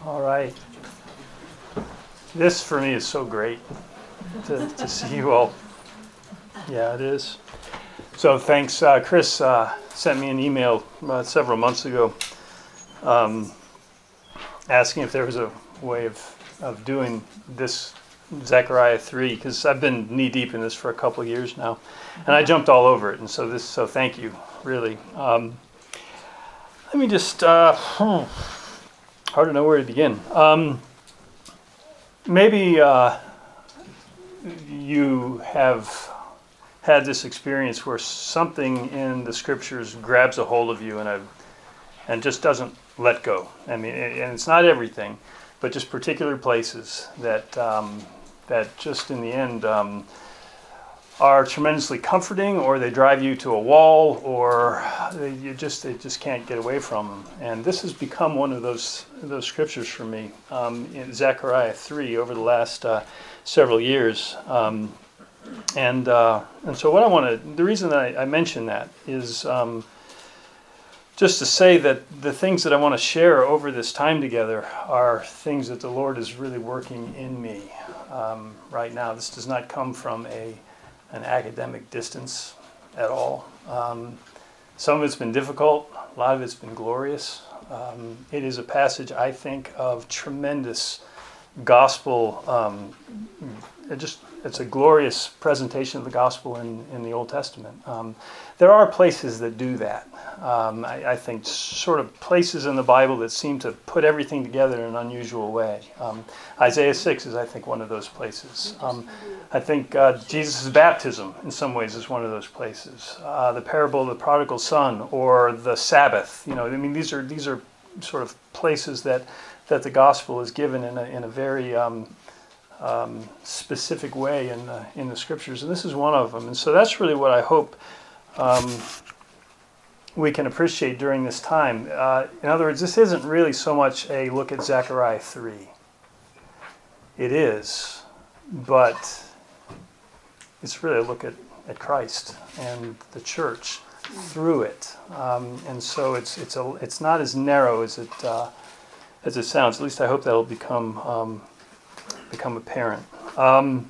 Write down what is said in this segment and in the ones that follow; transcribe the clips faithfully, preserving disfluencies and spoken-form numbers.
All right. This for me is so great to, to see you all. Yeah, it is. So thanks. Uh, Chris uh, sent me an email uh, several months ago um, asking if there was a way of, of doing this Zechariah three, because I've been knee deep in this for a couple of years now, and I jumped all over it. And so this, so thank you, really. Um, let me just. Uh, hmm, hard to know where to begin. Um, maybe uh, you have had this experience where something in the scriptures grabs a hold of you and a, and just doesn't let go. I mean, and it's not everything, but just particular places that um, that just in the end um, are tremendously comforting, or they drive you to a wall, or they, you just they just can't get away from them. And this has become one of those those scriptures for me um, in Zechariah three over the last uh, several years. Um, and uh, and so what I want to the reason that I, I mention that is um, just to say that the things that I want to share over this time together are things that the Lord is really working in me um, right now. This does not come from a an academic distance at all. Um, some of it's been difficult, a lot of it's been glorious. Um, it is a passage, I think, of tremendous gospel. Um, it just it's a glorious presentation of the gospel in, in the Old Testament. Um, there are places that do that. Um, I, I think sort of places in the Bible that seem to put everything together in an unusual way. Um, Isaiah six is, I think, one of those places. Um, I think uh, Jesus' baptism, in some ways, is one of those places. Uh, the parable of the prodigal son, or the Sabbath. You know, I mean, these are these are sort of places that that the gospel is given in a in a very um, um, specific way in the in the scriptures, and this is one of them. And so that's really what I hope um, we can appreciate during this time. Uh, in other words, this isn't really so much a look at Zechariah three. It is, but it's really a look at, at Christ and the church through it. Um, and so it's it's a it's not as narrow as it uh, as it sounds. At least I hope that'll become um, become apparent. Um,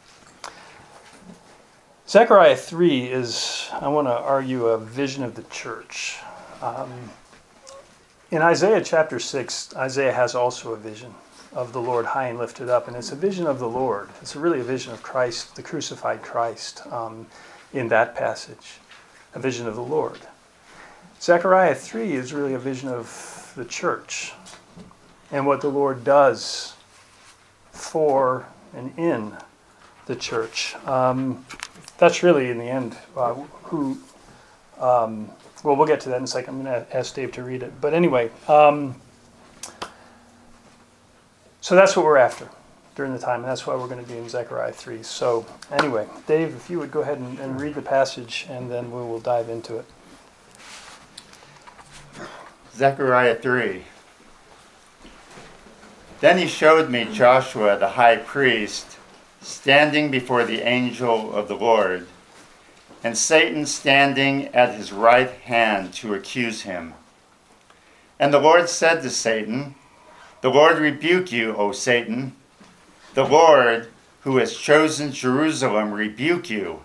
Zechariah three is, I want to argue, a vision of the church. Um, in Isaiah chapter six, Isaiah has also a vision of the Lord high and lifted up, and it's a vision of the Lord. It's really a vision of Christ, the crucified Christ, um, in that passage, a vision of the Lord. Zechariah three is really a vision of the church and what the Lord does for and in the church. Um, that's really, in the end, uh, who, um, well, we'll get to that in a second. I'm going to ask Dave to read it. But anyway, um, so that's what we're after during the time, and that's why we're going to be in Zechariah three. So anyway, Dave, if you would go ahead and, and read the passage, and then we will dive into it. Zechariah three. Then he showed me Joshua the high priest standing before the angel of the Lord, and Satan standing at his right hand to accuse him. And the Lord said to Satan, "The Lord rebuke you, O Satan. The Lord, who has chosen Jerusalem, rebuke you.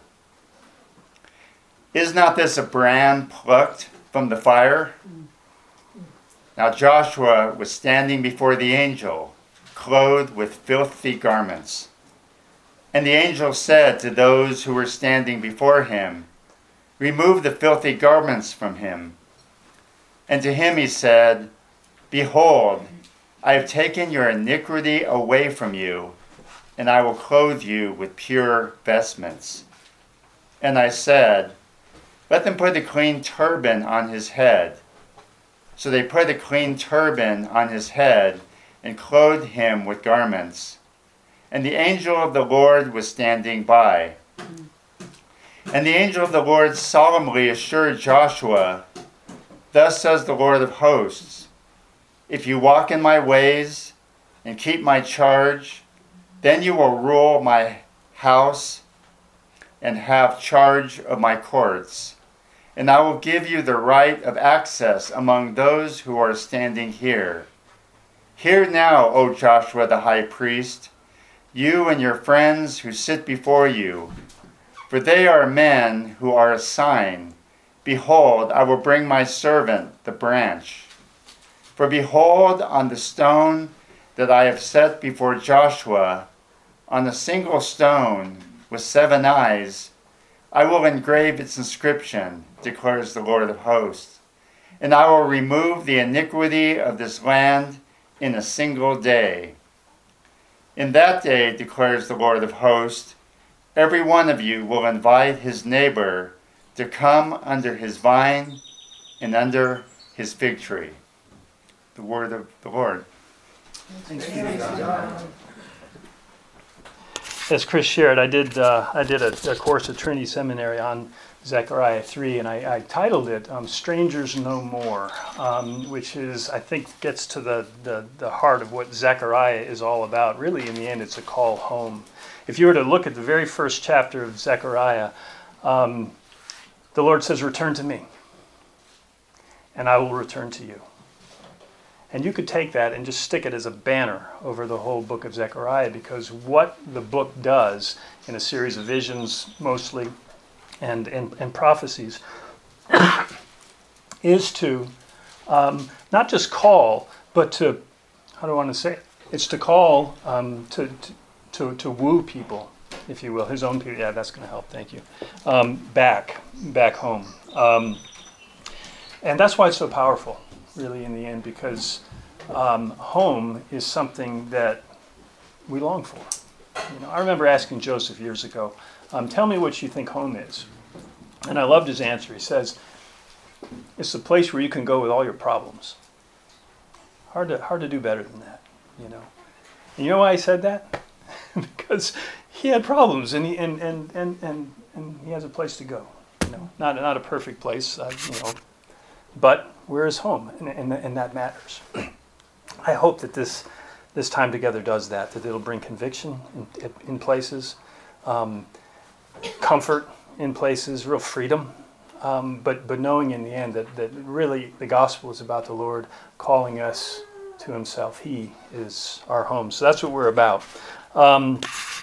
Is not this a brand plucked from the fire?" Now Joshua was standing before the angel, clothed with filthy garments. And the angel said to those who were standing before him, "Remove the filthy garments from him." And to him he said, "Behold, I have taken your iniquity away from you, and I will clothe you with pure vestments." And I said, "Let them put a clean turban on his head." So they put a clean turban on his head and clothed him with garments. And the angel of the Lord was standing by. And the angel of the Lord solemnly assured Joshua, "Thus says the Lord of hosts, if you walk in my ways and keep my charge, then you will rule my house and have charge of my courts. And I will give you the right of access among those who are standing here. Hear now, O Joshua the high priest, you and your friends who sit before you, for they are men who are a sign. Behold, I will bring my servant, the branch. For behold, on the stone that I have set before Joshua, on a single stone with seven eyes, I will engrave its inscription, declares the Lord of hosts. And I will remove the iniquity of this land in a single day. In that day, declares the Lord of hosts, every one of you will invite his neighbor to come under his vine and under his fig tree. The word of the Lord. Thanks be to God. As Chris shared, I did uh, I did a, a course at Trinity Seminary on Zechariah three, and I, I titled it um, "Strangers No More," um, which is, I think, gets to the, the, the heart of what Zechariah is all about. Really, in the end, it's a call home. If you were to look at the very first chapter of Zechariah, um, the Lord says, "Return to me, and I will return to you." And you could take that and just stick it as a banner over the whole book of Zechariah, because what the book does in a series of visions, mostly, and, and, and prophecies, is to um, not just call, but to, how do I want to say it? It's to call, um, to, to, to, to woo people, if you will, his own people. Yeah, that's going to help, thank you. Um, back, back home. Um, and that's why it's so powerful, really, in the end, because um, home is something that we long for. You know, I remember asking Joseph years ago, um, tell me what you think home is. And I loved his answer. He says, it's the place where you can go with all your problems. Hard to hard to do better than that, you know. And you know why he said that? Because he had problems, and he and, and, and, and, and he has a place to go. You know, not not a perfect place, uh, you know, but where is home, and, and, and that matters. I hope that this this time together does that. That it'll bring conviction in, in places, um, comfort in places, real freedom. Um, but but knowing in the end that, that really the gospel is about the Lord calling us to himself. He is our home. So that's what we're about. Um,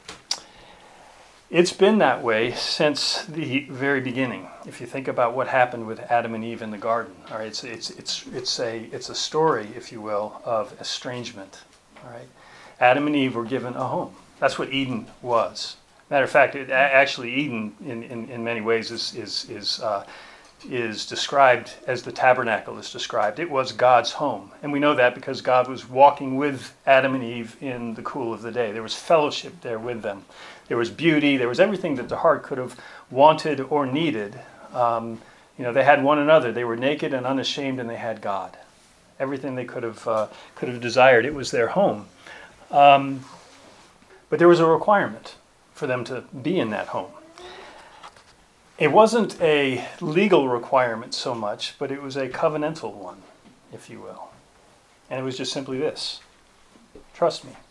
it's been that way since the very beginning. If you think about what happened with Adam and Eve in the garden, all right, it's it's it's it's a it's a story, if you will, of estrangement. All right, Adam and Eve were given a home. That's what Eden was. Matter of fact, it, actually, Eden, in, in, in many ways, is is is uh, is described as the tabernacle is described. It was God's home, and we know that because God was walking with Adam and Eve in the cool of the day. There was fellowship there with them. There was beauty. There was everything that the heart could have wanted or needed. Um, you know, they had one another. They were naked and unashamed, and they had God. Everything they could have uh, could have desired. It was their home, um, but there was a requirement for them to be in that home. It wasn't a legal requirement so much, but it was a covenantal one, if you will. And it was just simply this: trust me.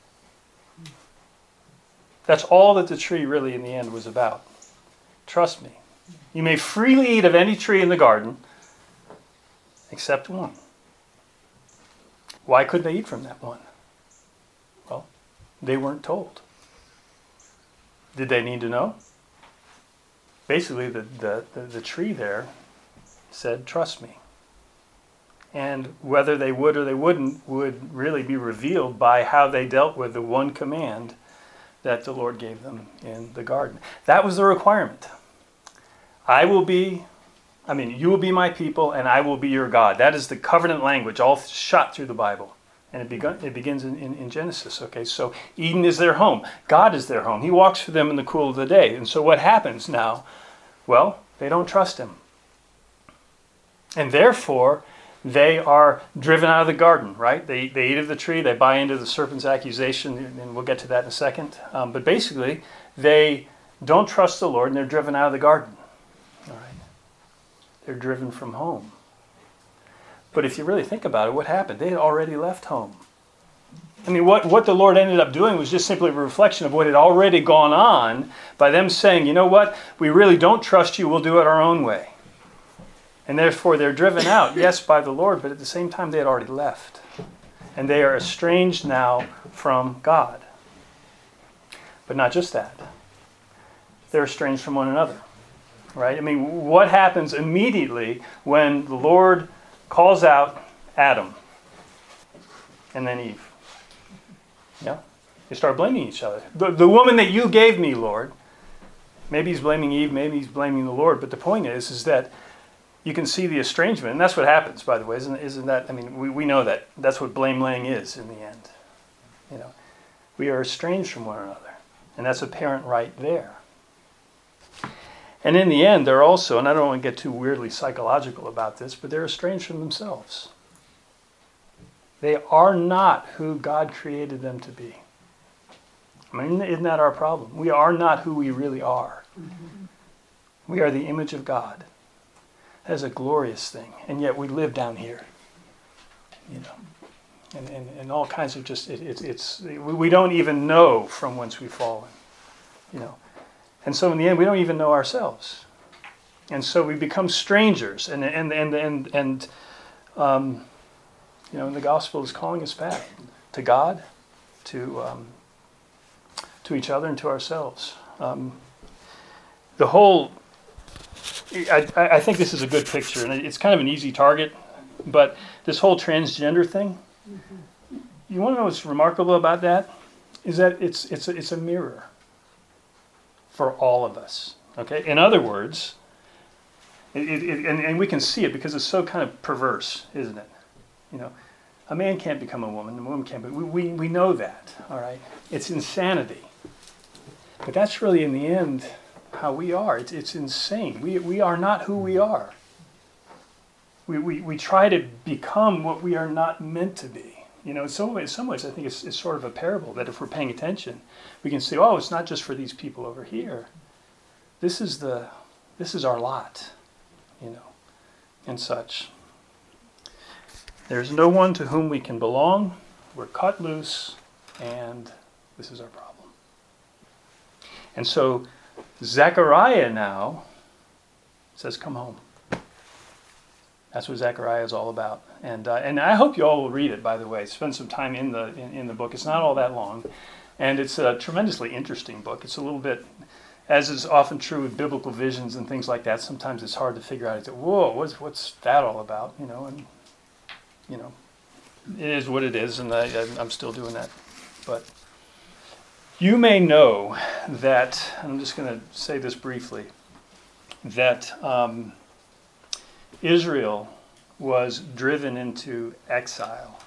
That's all that the tree really in the end was about. Trust me. You may freely eat of any tree in the garden, except one. Why couldn't they eat from that one? Well, they weren't told. Did they need to know? Basically, the, the, the, the tree there said, trust me. And whether they would or they wouldn't would really be revealed by how they dealt with the one command that the Lord gave them in the garden. That was the requirement. I will be, I mean, you will be my people and I will be your God. That is the covenant language all shot through the Bible. And it, begun, it begins in, in, in Genesis. Okay, so Eden is their home. God is their home. He walks for them in the cool of the day. And so what happens now? Well, they don't trust him. And therefore, they are driven out of the garden, right? They, they eat of the tree. They buy into the serpent's accusation, and we'll get to that in a second. Um, but basically, they don't trust the Lord, and they're driven out of the garden. All right? They're driven from home. But if you really think about it, what happened? They had already left home. I mean, what, what the Lord ended up doing was just simply a reflection of what had already gone on by them saying, you know what, we really don't trust you, we'll do it our own way. And therefore they're driven out, yes, by the Lord, but at the same time they had already left. And they are estranged now from God. But not just that. They're estranged from one another. Right? I mean, what happens immediately when the Lord calls out Adam and then Eve? Yeah? They start blaming each other. The, the woman that you gave me, Lord. Maybe he's blaming Eve, maybe he's blaming the Lord. But the point is, is that you can see the estrangement. And that's what happens, by the way. Isn't, isn't that, I mean, we, we know that. That's what blame laying is in the end. You know, we are estranged from one another. And that's apparent right there. And in the end, they're also, and I don't want to get too weirdly psychological about this, but they're estranged from themselves. They are not who God created them to be. I mean, isn't that our problem? We are not who we really are. Mm-hmm. We are the image of God. That is a glorious thing. And yet we live down here. You know. And, and, and all kinds of just, it, it, it's, we don't even know from whence we've fallen. You know. And so in the end, we don't even know ourselves. And so we become strangers. And, and, and, and, and um, you know, and the gospel is calling us back to God, to um, to each other, and to ourselves. Um, the whole, I, I think this is a good picture, and it's kind of an easy target, but this whole transgender thing, you want to know what's remarkable about that? Is that it's it's a, it's a mirror for all of us. Okay. In other words, it, it, it, and, and we can see it because it's so kind of perverse, isn't it? You know, a man can't become a woman, a woman can't. But we, we we know that. All right. It's insanity. But that's really in the end how we are. It's it's insane. We we are not who we are. We we we try to become what we are not meant to be. You know, in some ways, some ways I think it's, it's sort of a parable that if we're paying attention, we can say, oh, it's not just for these people over here. This is the, this is our lot, you know, and such. There's no one to whom we can belong. We're cut loose, and this is our problem. And so Zechariah now says, come home. That's what Zechariah is all about. And uh, and I hope you all will read it, by the way. Spend some time in the in, in the book. It's not all that long. And it's a tremendously interesting book. It's a little bit, as is often true with biblical visions and things like that, sometimes it's hard to figure out, whoa, what's, what's that all about? You know, and, you know, it is what it is, and I, I'm still doing that. But you may know that, and I'm just going to say this briefly, that um, Israel was driven into exile,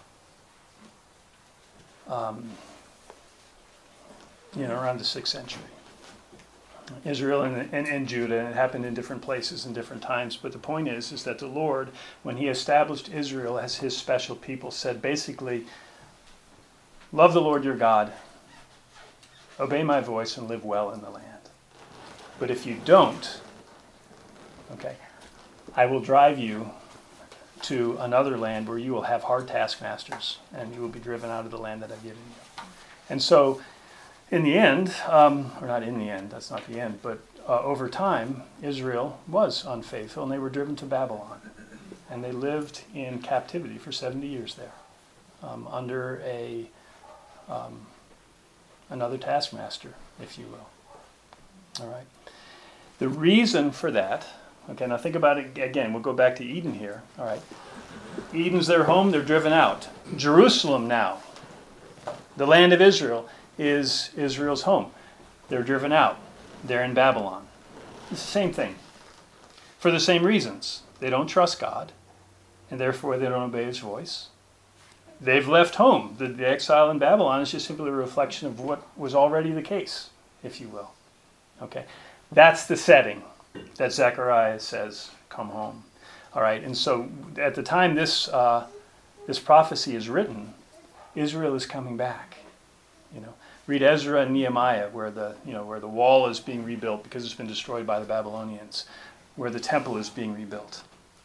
um, you know, around the sixth century. Israel and, and, and Judah, and it happened in different places and different times. But the point is, is that the Lord, when he established Israel as his special people, said basically, love the Lord your God, obey my voice, and live well in the land. But if you don't, okay, I will drive you to another land where you will have hard taskmasters, and you will be driven out of the land that I've given you. And so, in the end, um, or not in the end, that's not the end, but uh, over time, Israel was unfaithful, and they were driven to Babylon. And they lived in captivity for seventy years there, um, under a um, another taskmaster, if you will. All right. The reason for that, okay, now think about it again. We'll go back to Eden here. All right. Eden's their home. They're driven out. Jerusalem now, the land of Israel, is Israel's home. They're driven out. They're in Babylon. It's the same thing. For the same reasons. They don't trust God, and therefore they don't obey his voice. They've left home. The, the exile in Babylon is just simply a reflection of what was already the case, if you will. Okay. That's the setting that Zechariah says, come home. All right, and so at the time this uh, this prophecy is written, Israel is coming back. You know, read Ezra and Nehemiah, where the you know where the wall is being rebuilt because it's been destroyed by the Babylonians, where the temple is being rebuilt.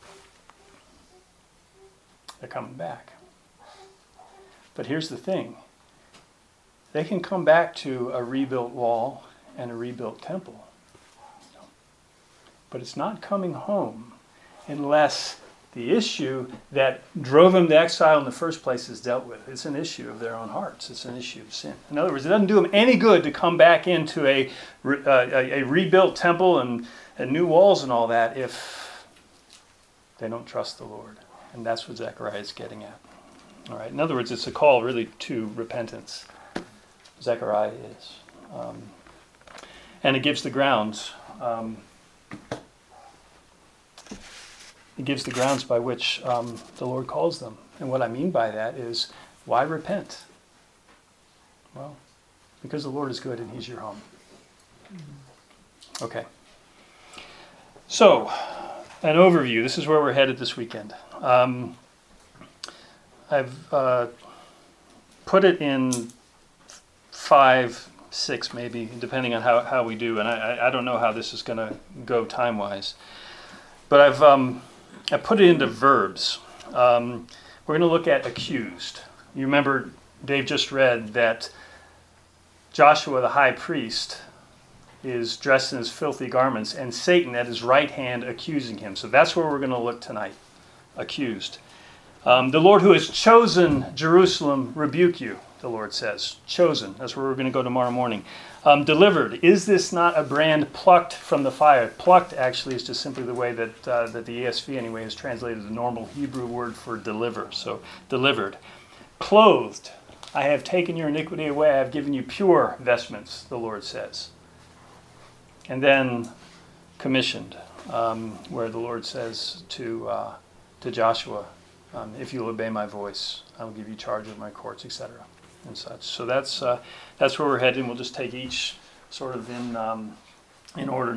They're coming back. But here's the thing: they can come back to a rebuilt wall and a rebuilt temple. But it's not coming home unless The issue that drove them to exile in the first place is dealt with. It's an issue of their own hearts. It's an issue of sin. In other words, it doesn't do them any good to come back into a, uh, a, a rebuilt temple and, and new walls and all that if they don't trust the Lord. And that's what Zechariah is getting at. All right. In other words, it's a call really to repentance. Zechariah is. Um, and it gives the grounds. Um, It gives the grounds by which um, the Lord calls them. And what I mean by that is, why repent? Well, because the Lord is good and He's your home. Okay. So, an overview. This is where we're headed this weekend. Um, I've uh, put it in five, six maybe, depending on how, how we do. And I, I don't know how this is going to go time-wise. But I've... Um, I put it into verbs. Um, we're going to look at accused. You remember Dave just read that Joshua the high priest is dressed in his filthy garments and Satan at his right hand accusing him. So that's where we're going to look tonight. Accused. Um, the Lord who has chosen Jerusalem rebuke you, the Lord says. Chosen. That's where we're going to go tomorrow morning. Um, delivered. Is this not a brand plucked from the fire? Plucked actually is just simply the way that uh, that the E S V anyway has translated the normal Hebrew word for deliver. So delivered. Clothed. I have taken your iniquity away. I have given you pure vestments, the Lord says. And then commissioned, um, where the Lord says to uh, to Joshua, um, if you'll obey my voice, I will give you charge of my courts, et cetera and such. So that's uh, that's where we're heading. We'll just take each sort of in um, in order.